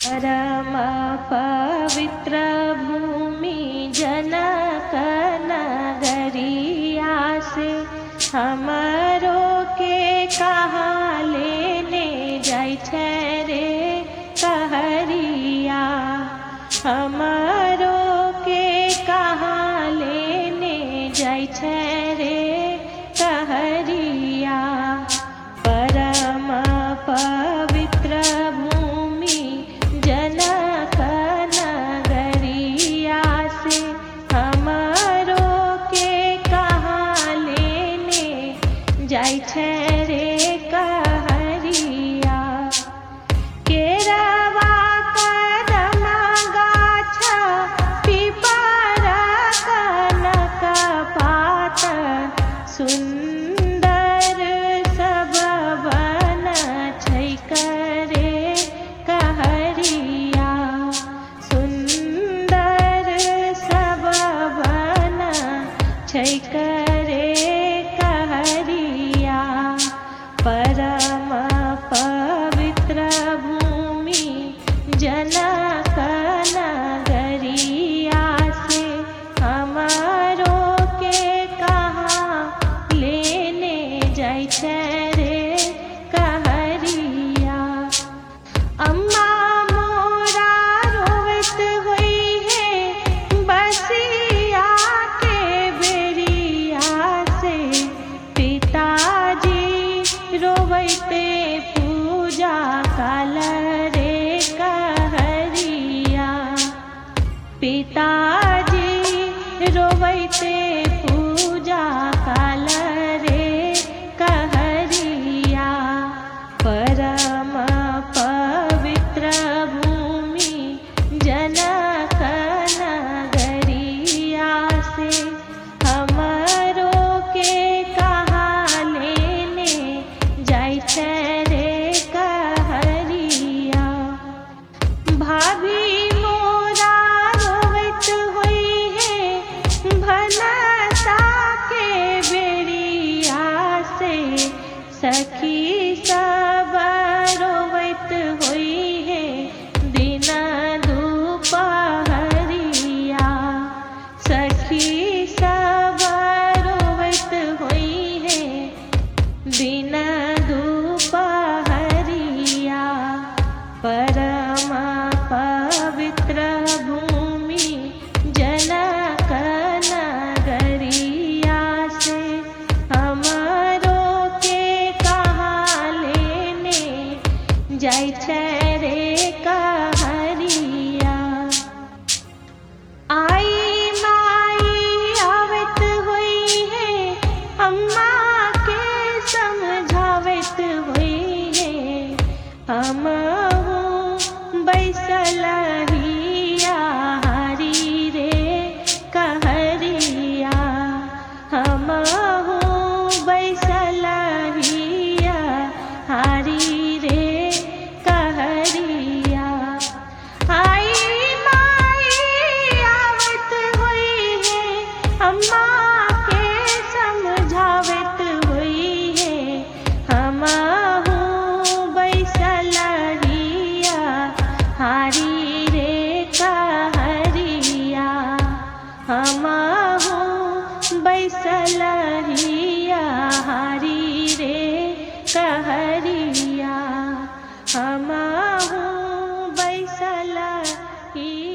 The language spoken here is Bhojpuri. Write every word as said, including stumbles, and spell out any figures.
परम पवित्र भूमि जनक नगरिया से हमरो के कहाँ लेने जाइ छै रे कहरिया। हमरो के कहाँ लेने जाइ छै रे कहरिया। परम पवित्र भूमि जनक नगरिया से हमरो के कहाँ लेने जाइ छै रे कहरिया। केरवा कदम गाछ पीपर कनक पात सुंदर सब बन छै करे कहरिया। सुंदर सब बन छै करे कहरिया। परम पवित्र भूमि जनक नगरिया से हमरो के कहाँ लेने जाइ छै रे कहरिया। अम्मा मोरा रोवत होई है बसिया के बेरिया से। पिताजी रोवैते पूजा काल रे कहरिया। पिताजी रोवैते पूजा काल रे कहरिया। परम पवित्र भूमि जनक नगरिया से हमरो के कहाँ लेने जाइ छै रे कहरिया। भाभी मोरा रोवत होई है भनसा के बेरिया से। सखी सब रोवत होई है दिन दुपहरिया। सखी सब रोवत होई है दिन दुपहरिया। परम पवित्र भूमि जनक नगरिया से हमरो के कहाँ लेने जाइ छै रे कहरिया। आई माई आवत होई है अम्मा के समझावत होई है। हमहू बैसल हिया हरी रे कहरिया। हमहू बैसल हिया हरी रे कहरिया। आई माई आवत होई है अम्मा के समझावत होई है। हमहू बैसल हिया हारी रे कहरिया। हमहू बैसल हिया हारी रे कहरिया। हमहू बैसल हिया